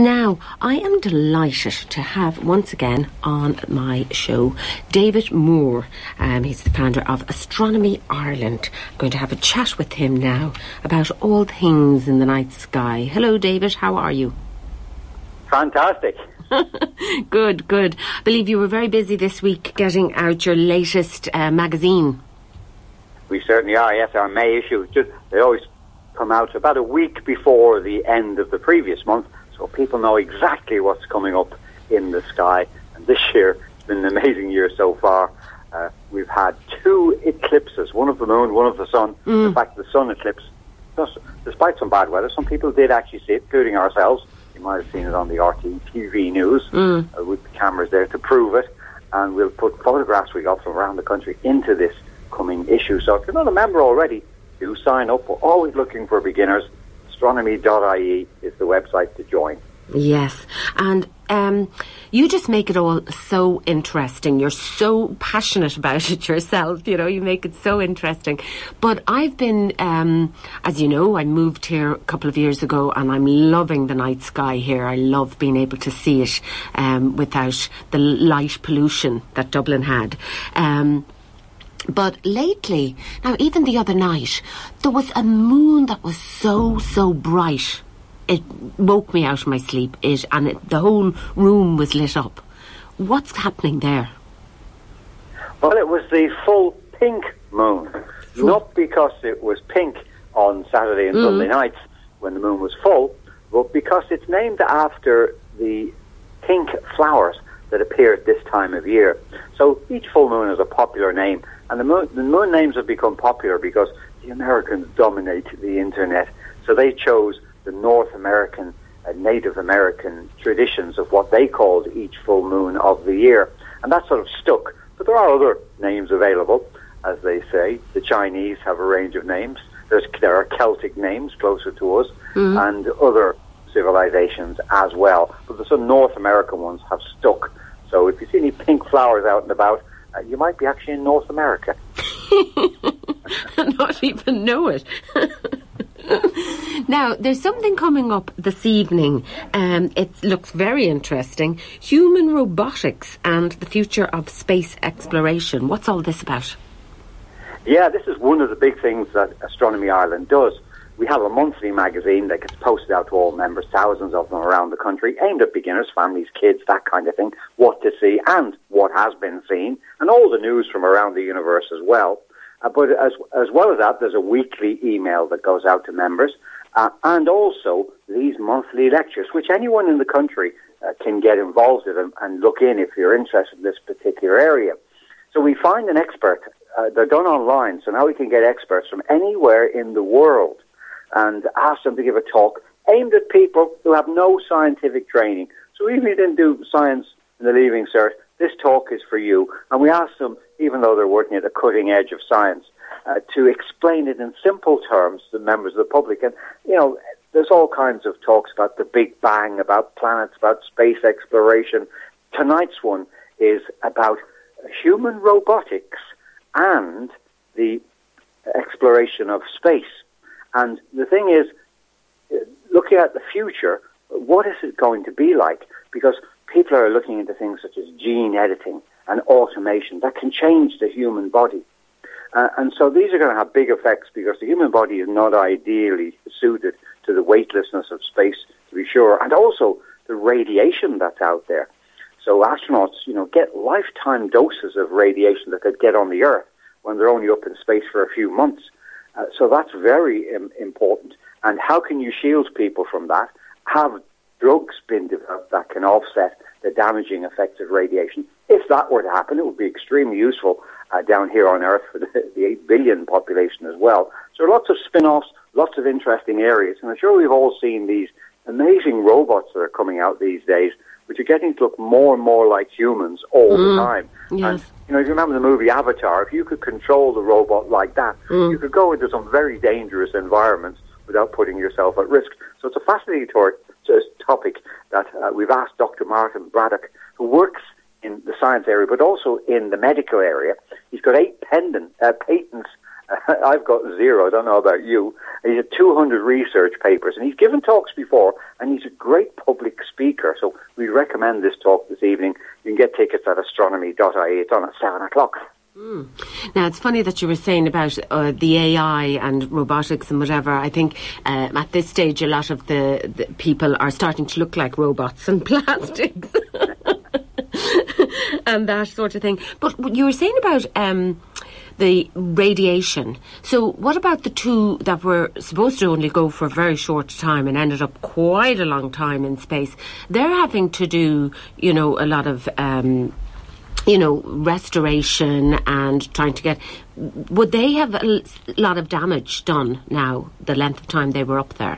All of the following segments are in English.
Now, I am delighted to have once again on my show David Moore. He's the founder of Astronomy Ireland. I'm going to have a chat with him now about all things in the night sky. Hello, David. How are you? Fantastic. Good. I believe you were very busy this week getting out your latest magazine. We certainly are, yes. Our May issue. They always come out about a week before the end of the previous month, so people know exactly what's coming up in the sky. And this year, it's been an amazing year so far. We've had 2 eclipses, one of the moon, one of the sun. In fact, the sun eclipse, despite some bad weather, some people did actually see it, including ourselves. You might have seen it on the RT TV news with the cameras there to prove it. And we'll put photographs we got from around the country into this coming issue. So if you're not a member already, do sign up. We're always looking for beginners. Astronomy.ie is the website to join. Yes, and you just make it all so interesting. You're so passionate about it yourself, you know, you make it so interesting. But I've been, as you know, I moved here a couple of years ago and I'm loving the night sky here. I love being able to see it without the light pollution that Dublin had. But lately, now even the other night, there was a moon that was so bright. It woke me out of my sleep, the whole room was lit up. What's happening there? Well, it was the full pink moon. Not because it was pink on Saturday and Sunday nights when the moon was full, but because it's named after the pink flowers that appear at this time of year. So each full moon is a popular name. And the moon names have become popular because the Americans dominate the internet. So they chose the North American, Native American traditions of what they called each full moon of the year. And that sort of stuck. But there are other names available, as they say. The Chinese have a range of names. There are Celtic names closer to us and other civilizations as well. But some North American ones have stuck. So if you see any pink flowers out and about, you might be actually in North America. Not even know it. Now, there's something coming up this evening. It looks very interesting. Human robotics and the future of space exploration. What's all this about? Yeah, this is one of the big things that Astronomy Ireland does. We have a monthly magazine that gets posted out to all members, thousands of them around the country, aimed at beginners, families, kids, that kind of thing, what to see and what has been seen, and all the news from around the universe as well. But as well as that, there's a weekly email that goes out to members, and also these monthly lectures, which anyone in the country can get involved in and look in if you're interested in this particular area. So we find an expert. They're done online, so now we can get experts from anywhere in the world and ask them to give a talk aimed at people who have no scientific training. So even if you didn't do science in the Leaving Cert, this talk is for you. And we ask them, even though they're working at the cutting edge of science, to explain it in simple terms to members of the public. And, you know, there's all kinds of talks about the Big Bang, about planets, about space exploration. Tonight's one is about human robotics and the exploration of space. And the thing is, looking at the future, what is it going to be like? Because people are looking into things such as gene editing and automation that can change the human body. And so these are going to have big effects because the human body is not ideally suited to the weightlessness of space, to be sure, and also the radiation that's out there. So astronauts, you know, get lifetime doses of radiation that they'd get on the Earth when they're only up in space for a few months. So that's very important. And how can you shield people from that? Have drugs been developed that can offset the damaging effects of radiation? If that were to happen, it would be extremely useful down here on Earth for the 8 billion population as well. So lots of spin-offs, lots of interesting areas. And I'm sure we've all seen these amazing robots that are coming out these days, which are getting to look more and more like humans all the time. Yes. And, you know, if you remember the movie Avatar, if you could control the robot like that, you could go into some very dangerous environments without putting yourself at risk. So it's a fascinating topic that we've asked Dr. Martin Braddock, who works in the science area, but also in the medical area. He's got 8 patents I've got zero. I don't know about you. He's had 200 research papers, and he's given talks before, and he's a great public speaker. So we recommend this talk this evening. You can get tickets at astronomy.ie. It's on at 7 o'clock. Now, it's funny that you were saying about the AI and robotics and whatever. I think at this stage, a lot of the people are starting to look like robots and plastics and that sort of thing. But you were saying about the radiation. So what about the two that were supposed to only go for a very short time and ended up quite a long time in space? They're having to do, a lot of restoration and trying to get... Would they have a lot of damage done now, the length of time they were up there?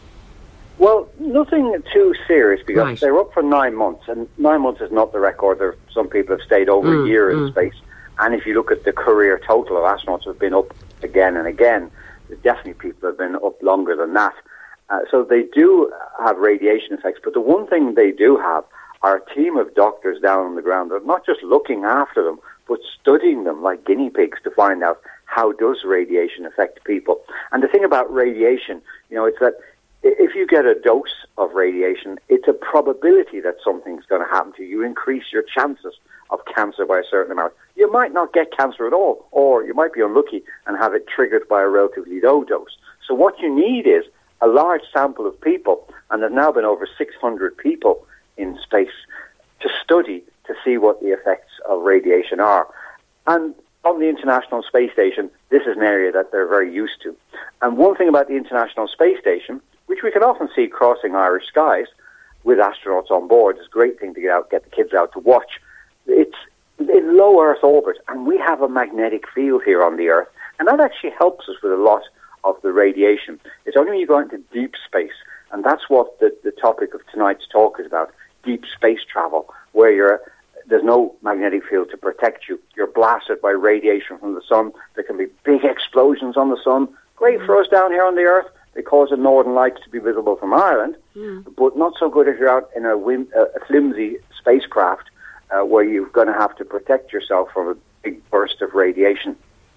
Well, nothing too serious, because Right. they were up for 9 months, and 9 months is not the record. Some people have stayed over a year in space, and if you look at the career total of astronauts who have been up again and again, there's definitely people who have been up longer than that. So they do have radiation effects, but the one thing they do have are a team of doctors down on the ground that are not just looking after them, but studying them like guinea pigs to find out how does radiation affect people. And the thing about radiation, it's that if you get a dose of radiation, it's a probability that something's going to happen to you. You increase your chances of cancer by a certain amount. You might not get cancer at all, or you might be unlucky and have it triggered by a relatively low dose. So what you need is a large sample of people, and there's now been over 600 people in space to study to see what the effects of radiation are. And on the International Space Station, this is an area that they're very used to. And one thing about the International Space Station, which we can often see crossing Irish skies with astronauts on board, is a great thing to get the kids out to watch. It's in low Earth orbit, and we have a magnetic field here on the Earth, and that actually helps us with a lot of the radiation. It's only when you go into deep space, and that's what the topic of tonight's talk is about, deep space travel, where there's no magnetic field to protect you. You're blasted by radiation from the sun. There can be big explosions on the sun. Great for us down here on the Earth. They cause the northern lights to be visible from Ireland, but not so good if you're out in a flimsy spacecraft where you're going to have to protect yourself from a big burst of radiation.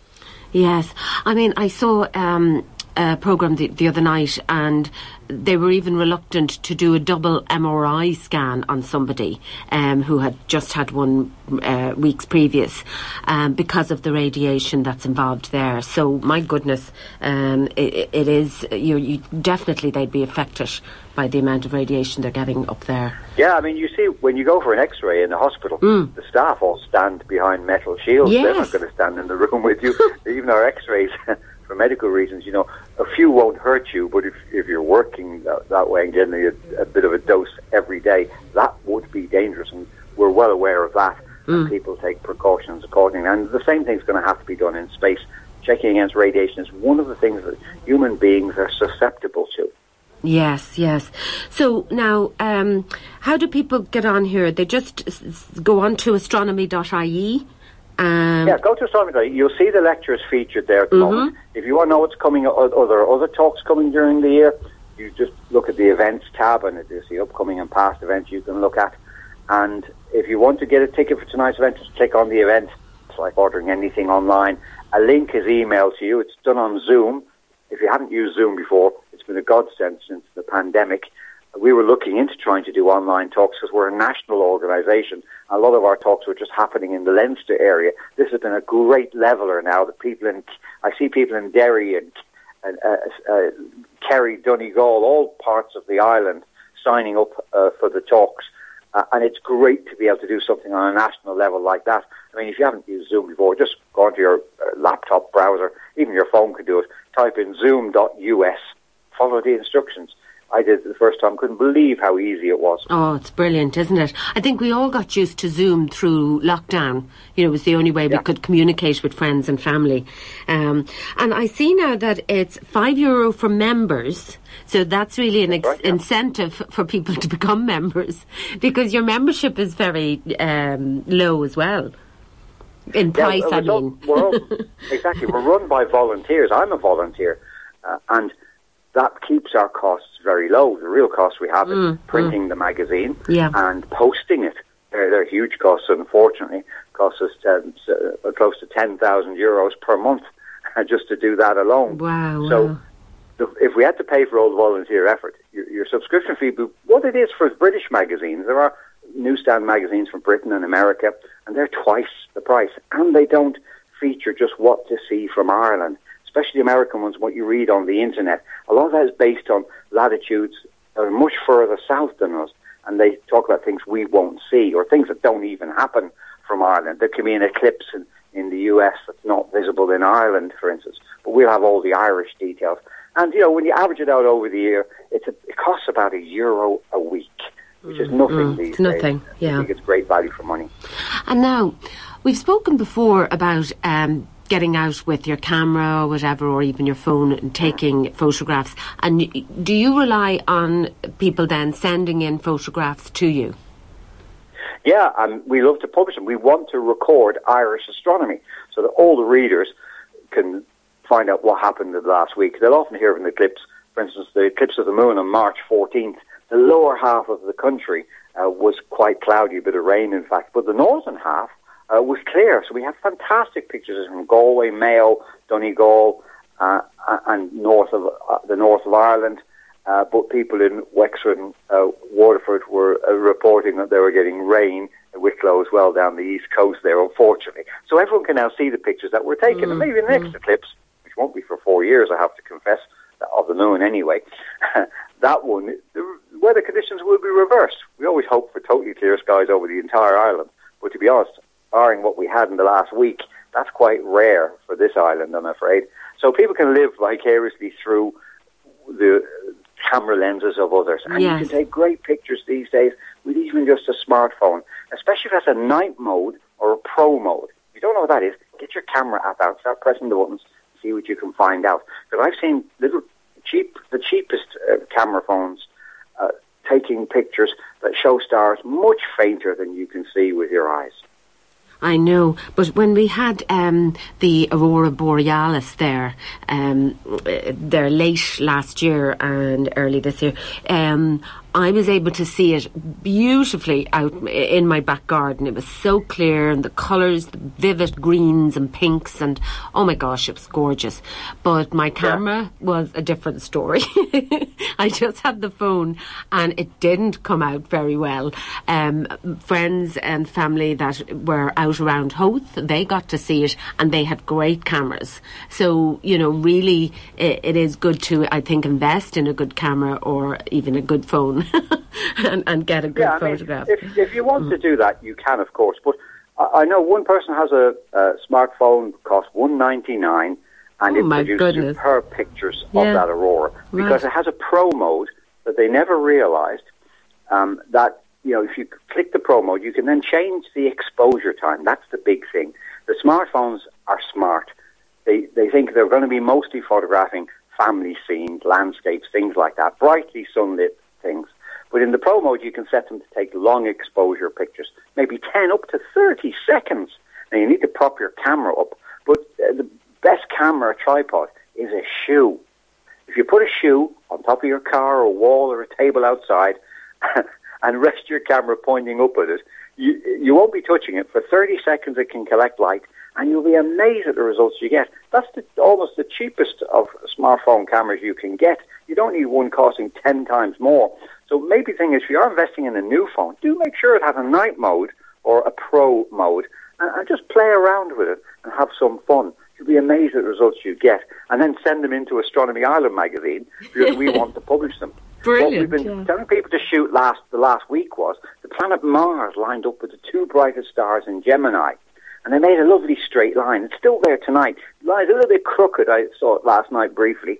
Yes. I mean, I saw a programme the other night, and they were even reluctant to do a double MRI scan on somebody who had just had one weeks previous because of the radiation that's involved there. So, my goodness, it is, you definitely they'd be affected by the amount of radiation they're getting up there. Yeah, I mean, you see, when you go for an X-ray in the hospital, the staff all stand behind metal shields. Yes. They're not going to stand in the room with you. Even our X-rays, for medical reasons, a few won't hurt you, but if you're working that way and getting a bit of a dose every day, that would be dangerous, and we're well aware of that, and people take precautions accordingly. And the same thing's going to have to be done in space. Checking against radiation is one of the things that human beings are susceptible to. Yes, yes. So now, how do people get on here? They just go on to astronomy.ie. Yeah, go to astronomy.ie. You'll see the lectures featured there at the moment. If you want to know what's coming, other talks coming during the year, you just look at the events tab, and there's the upcoming and past events you can look at. And if you want to get a ticket for tonight's event, just click on the event. It's like ordering anything online. A link is emailed to you. It's done on Zoom. If you haven't used Zoom before, it's been a godsend since the pandemic. We were looking into trying to do online talks because we're a national organisation. A lot of our talks were just happening in the Leinster area. This has been a great leveller now. I see people in Derry and Kerry, Donegal, all parts of the island signing up for the talks. And it's great to be able to do something on a national level like that. I mean, if you haven't used Zoom before, just go onto your laptop browser. Even your phone could do it. Type in zoom.us. Follow the instructions. I did it the first time. Couldn't believe how easy it was. Oh, it's brilliant, isn't it? I think we all got used to Zoom through lockdown. It was the only way we could communicate with friends and family. And I see now that it's €5 for members. So that's really an incentive for people to become members, because your membership is very low as well. In price, I mean. Exactly. We're run by volunteers. I'm a volunteer. And that keeps our costs very low. The real cost we have is printing the magazine and posting it. They're huge costs, unfortunately. Costs us close to €10,000 per month just to do that alone. Wow. So if we had to pay for all the volunteer effort, your subscription fee, what it is for British magazines, there are newsstand magazines from Britain and America, and they're twice the price, and they don't feature just what to see from Ireland, especially the American ones, what you read on the internet. A lot of that is based on latitudes that are much further south than us, and they talk about things we won't see, or things that don't even happen from Ireland. There can be an eclipse in the US that's not visible in Ireland, for instance, but we'll have all the Irish details. And, when you average it out over the year, it costs about €1 a week, which is nothing these days. Nothing, yeah. I think it's great value for money. And now, we've spoken before about getting out with your camera or whatever, or even your phone and taking photographs. And do you rely on people then sending in photographs to you? Yeah, and we love to publish them. We want to record Irish astronomy so that all the readers can find out what happened in the last week. They'll often hear of an eclipse. For instance, the eclipse of the moon on March 14th, the lower half of the country was quite cloudy, a bit of rain, in fact, but the northern half was clear. So we have fantastic pictures from Galway, Mayo, Donegal, and the north of Ireland. But people in Wexford and Waterford were reporting that they were getting rain at Wicklow as well down the east coast there, unfortunately. So everyone can now see the pictures that were taken. And maybe the next eclipse, which won't be for 4 years, I have to confess, of the moon anyway, that one, the weather conditions will be reversed. We always hope for totally clear skies over the entire island. But to be honest, barring what we had in the last week, that's quite rare for this island, I'm afraid. So people can live vicariously through the camera lenses of others. And you can take great pictures these days with even just a smartphone, especially if it has a night mode or a pro mode. If you don't know what that is, get your camera app out, start pressing the buttons, see what you can find out. Because I've seen the cheapest camera phones taking pictures that show stars much fainter than you can see with your eyes. I know, but when we had the Aurora Borealis there late last year and early this year, I was able to see it beautifully out in my back garden. It was so clear, and the colours, the vivid greens and pinks, and oh my gosh, it was gorgeous. But my camera was a different story. I just had the phone and it didn't come out very well. Friends and family that were out around Howth, they got to see it and they had great cameras. So, really it is good to, I think, invest in a good camera or even a good phone. and get a good photograph. If you want to do that, you can, of course. But I know one person has a smartphone, costs $199, and it produces superb pictures of that aurora because it has a pro mode that they never realised. That if you click the pro mode, you can then change the exposure time. That's the big thing. The smartphones are smart. They think they're going to be mostly photographing family scenes, landscapes, things like that, brightly sunlit things. But in the pro mode, you can set them to take long exposure pictures, maybe 10 up to 30 seconds. Now, you need to prop your camera up, but the best camera tripod is a shoe. If you put a shoe on top of your car or wall or a table outside and rest your camera pointing up at it, you won't be touching it. For 30 seconds, it can collect light, and you'll be amazed at the results you get. That's almost the cheapest of smartphone cameras you can get. You don't need one costing 10 times more. So maybe the thing is, if you are investing in a new phone, do make sure it has a night mode or a pro mode and just play around with it and have some fun. You'll be amazed at the results you get. And then send them into Astronomy Ireland magazine because we want to publish them. Brilliant. What we've been telling people to shoot the last week was the planet Mars lined up with the two brightest stars in Gemini. And they made a lovely straight line. It's still there tonight. The line's a little bit crooked. I saw it last night briefly.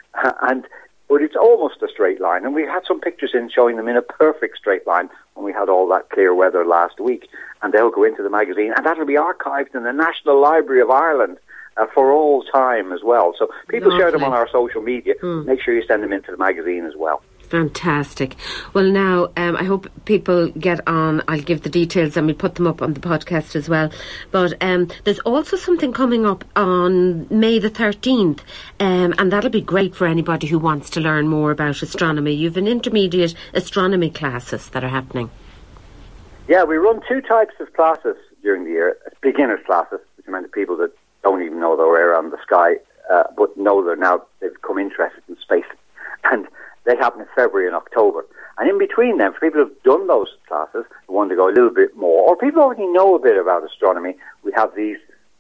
But it's almost a straight line. And we had some pictures in showing them in a perfect straight line when we had all that clear weather last week. And they'll go into the magazine. And that'll be archived in the National Library of Ireland for all time as well. So people share them on our social media. Make sure you send them into the magazine as well. Fantastic. Well, now, I hope people get on. I'll give the details and we'll put them up on the podcast as well. But there's also something coming up on May the 13th, and that'll be great for anybody who wants to learn more about astronomy. You've an intermediate astronomy classes that are happening. Yeah, we run two types of classes during the year. Beginners classes, which are meant to people that don't even know they're around the sky, but know they've become interested in space. And they happen in February and October. And in between them, for people who've done those classes, who want to go a little bit more, or people who already know a bit about astronomy, we have these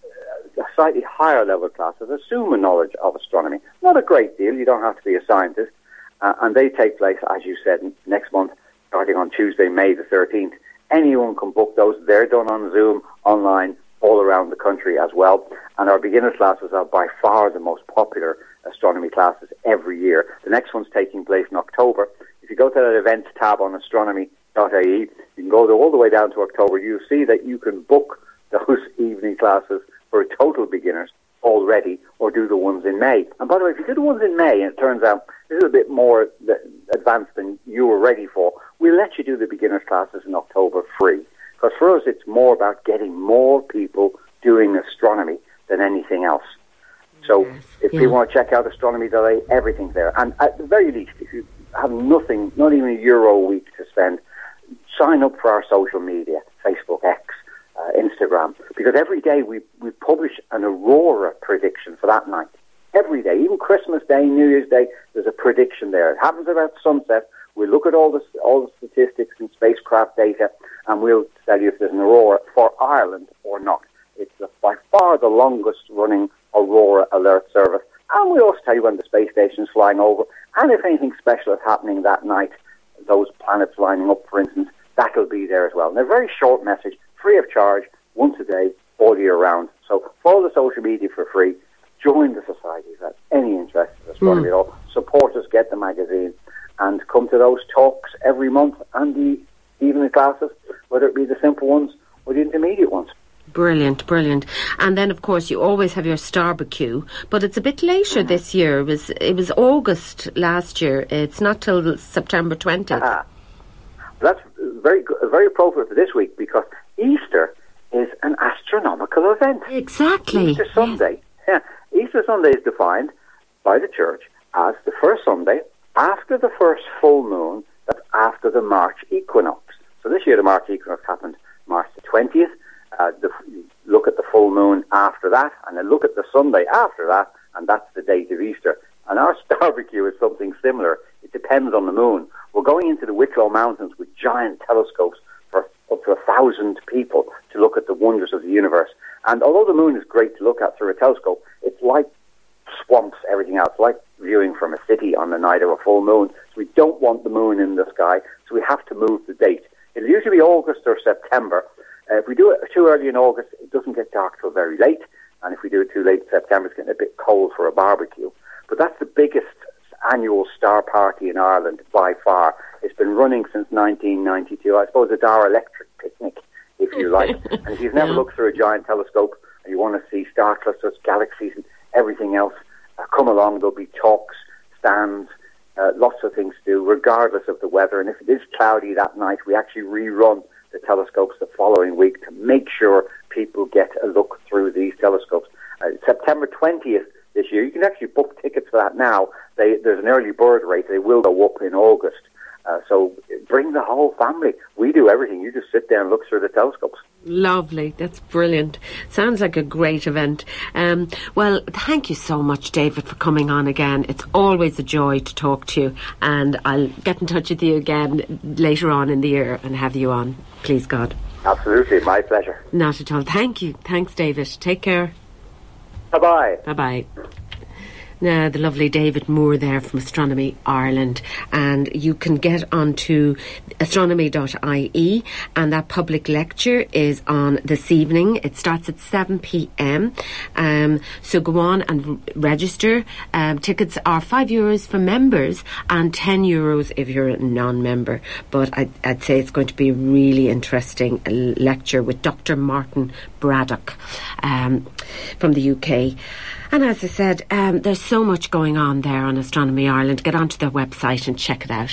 slightly higher level classes, assume a knowledge of astronomy. Not a great deal, you don't have to be a scientist. And they take place, as you said, next month, starting on Tuesday, May the 13th. Anyone can book those. They're done on Zoom, online, all around the country as well. And our beginner classes are by far the most popular astronomy classes every year. The next one's taking place in October. If you go to that events tab on astronomy.ie, you can go all the way down to October. You'll see that you can book those evening classes for total beginners already, or do the ones in May. And by the way, if you do the ones in May, and it turns out this is a bit more advanced than you were ready for, we'll let you do the beginners classes in October free. Because for us, it's more about getting more people doing astronomy than anything else. So if people want to check out astronomy.ie, everything's there. And at the very least, if you have nothing, not even €1 a week to spend, sign up for our social media, Facebook, X, Instagram, because every day we publish an aurora prediction for that night. Every day, even Christmas Day, New Year's Day, there's a prediction there. It happens about sunset. We'll look at all the statistics and spacecraft data, and we'll tell you if there's an aurora for Ireland or not. It's by far the longest running aurora alert service, and we also tell you when the space station is flying over, and if anything special is happening that night, those planets lining up, for instance, that'll be there as well. And a very short message, free of charge, once a day, all year round. So follow the social media for free. Join the society if that's any interest in astronomy at all. Support us, get the magazine, and come to those talks every month and the evening classes, whether it be the simple ones or the intermediate ones. Brilliant, brilliant. And then, of course, you always have your Starbecue, but it's a bit later this year. It was August last year. It's not till September 20th. That's very appropriate for this week, because Easter is an astronomical event. Exactly. Easter Sunday. Yeah. Easter Sunday is defined by the Church as the first Sunday after the first full moon, that's after the March equinox. So this year the March equinox happened March the 20th. Look at the full moon after that, and then look at the Sunday after that, and that's the date of Easter. And our Starbecue is something similar. It depends on the moon. We're going into the Wicklow Mountains with giant telescopes for up to 1,000 people to look at the wonders of the universe. And although the moon is great to look at through a telescope, it's like swamps, everything else, like viewing from a city on the night of a full moon. So we don't want the moon in the sky, so we have to move the date. It'll usually be August or September. If we do it too early in August, it doesn't get dark till very late. And if we do it too late in September, it's getting a bit cold for a barbecue. But that's the biggest annual star party in Ireland by far. It's been running since 1992. I suppose a Dar Electric picnic, if you like. And if you've never looked through a giant telescope and you want to see star clusters, galaxies and everything else, come along. There'll be talks, stands, lots of things to do, regardless of the weather. And if it is cloudy that night, we actually rerun the telescopes the following week to make sure people get a look through these telescopes. September 20th this year, you can actually book tickets for that now. There's an early bird rate. They will go up in August. So bring the whole family. We do everything. You just sit there and look through the telescopes. Lovely. That's brilliant. Sounds like a great event. Well, thank you so much, David, for coming on again. It's always a joy to talk to you, and I'll get in touch with you again later on in the year and have you on, please God. Absolutely. My pleasure. Not at all. Thank you. Thanks, David. Take care. Bye-bye. Bye-bye. Now, the lovely David Moore there from Astronomy Ireland, and you can get onto astronomy.ie, and that public lecture is on this evening. It starts at 7 p.m. So go on and register. Tickets are €5 for members and €10 if you're a non-member. But I'd say it's going to be a really interesting lecture with Dr. Martin Braddock from the UK. And as I said, there's so much going on there on Astronomy Ireland. Get onto their website and check it out.